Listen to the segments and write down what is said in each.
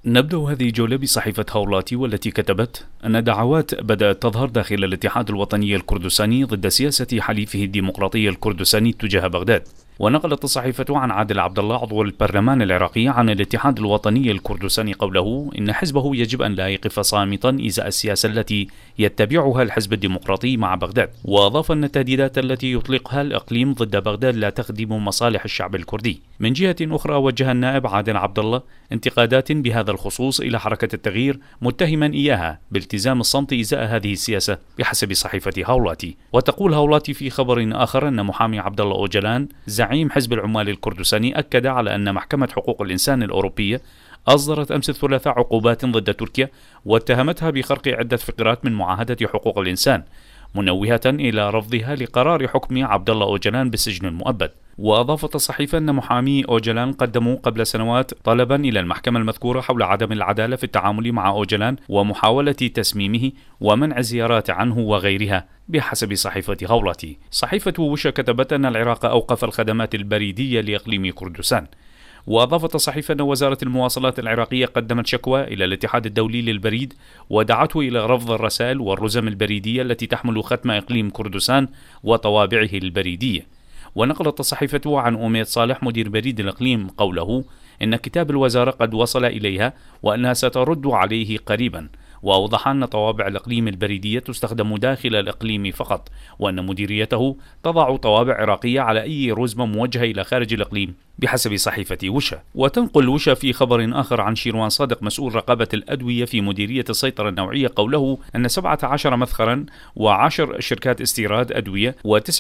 نبدأ هذه الجولة بصحيفة هولاتي، والتي كتبت أن دعوات بدأت تظهر داخل الاتحاد الوطني الكردستاني ضد سياسة حليفه الديمقراطي الكردستاني تجاه بغداد. ونقلت الصحيفة عن عادل عبد الله عضو البرلمان العراقي عن الاتحاد الوطني الكردستاني قوله إن حزبه يجب أن لا يقف صامتا إزاء السياسة التي يتبعها الحزب الديمقراطي مع بغداد. وأضاف أن التهديدات التي يطلقها الإقليم ضد بغداد لا تخدم مصالح الشعب الكردي. من جهة أخرى، وجه النائب عادل عبد الله انتقادات بهذا الخصوص إلى حركة التغيير، متهما إياها بالتزام الصمت إزاء هذه السياسة بحسب صحيفة هولاتي. وتقول هولاتي في خبر آخر أن محامي عبد الله أوجلان زعيم حزب العمال الكردستاني أكد على أن محكمة حقوق الإنسان الأوروبية أصدرت أمس الثلاثاء عقوبات ضد تركيا واتهمتها بخرق عدة فقرات من معاهدة حقوق الإنسان، منوهة إلى رفضها لقرار حكم عبد الله أوجلان بالسجن المؤبد. وأضافت الصحيفة أن محامي أوجلان قدموا قبل سنوات طلبا إلى المحكمة المذكورة حول عدم العدالة في التعامل مع أوجلان ومحاولة تسميمه ومنع الزيارات عنه وغيرها بحسب صحيفة هولاتي. صحيفة وشا كتبت أن العراق أوقف الخدمات البريدية لإقليم كردستان. وأضافت الصحيفة أن وزارة المواصلات العراقية قدمت شكوى إلى الاتحاد الدولي للبريد ودعته إلى رفض الرسائل والرزم البريدية التي تحمل ختم إقليم كردستان وطوابعه البريدية. ونقلت الصحيفة عن أميد صالح مدير بريد الإقليم قوله إن كتاب الوزارة قد وصل إليها وأنها سترد عليه قريبا. وأوضح أن طوابع الإقليم البريدية تستخدم داخل الإقليم فقط، وأن مديريته تضع طوابع عراقية على أي رزمة موجهة إلى خارج الإقليم بحسب صحيفة وشا. وتنقل وشا في خبر آخر عن شيروان صادق مسؤول رقابة الأدوية في مديرية السيطرة النوعية قوله أن 17 مدخرا و10 شركات استيراد أدوية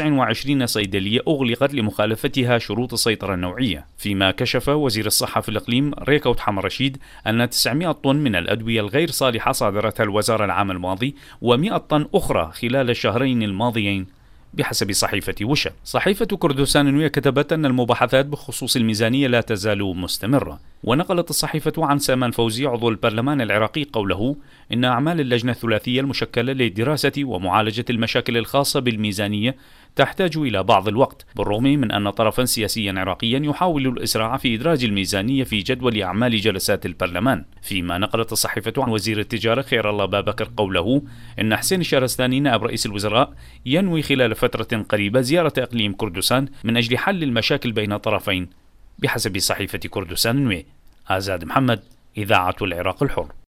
و29 صيدلية أغلقت لمخالفتها شروط السيطرة النوعية. فيما كشف وزير الصحة في الإقليم ريكوت حمر رشيد أن 900 طن من الأدوية الغير صالحة صادرتها الوزارة العام الماضي و100 طن أخرى خلال الشهرين الماضيين بحسب صحيفة وشا. صحيفة كردستان النوية كتبت أن المباحثات بخصوص الميزانية لا تزال مستمرة. ونقلت الصحيفة عن سامان فوزي عضو البرلمان العراقي قوله إن أعمال اللجنة الثلاثية المشكلة لدراسة ومعالجة المشاكل الخاصة بالميزانية تحتاج إلى بعض الوقت، بالرغم من أن طرفا سياسيا عراقيا يحاول الإسراع في إدراج الميزانية في جدول أعمال جلسات البرلمان. فيما نقلت الصحيفة عن وزير التجارة خير الله بابكر قوله إن حسين الشهرستاني نائب رئيس الوزراء ينوي خلال فترة قريبة زيارة إقليم كردستان من أجل حل المشاكل بين الطرفين بحسب صحيفة كردستان النوية. آزاد محمد، إذاعة العراق الحر.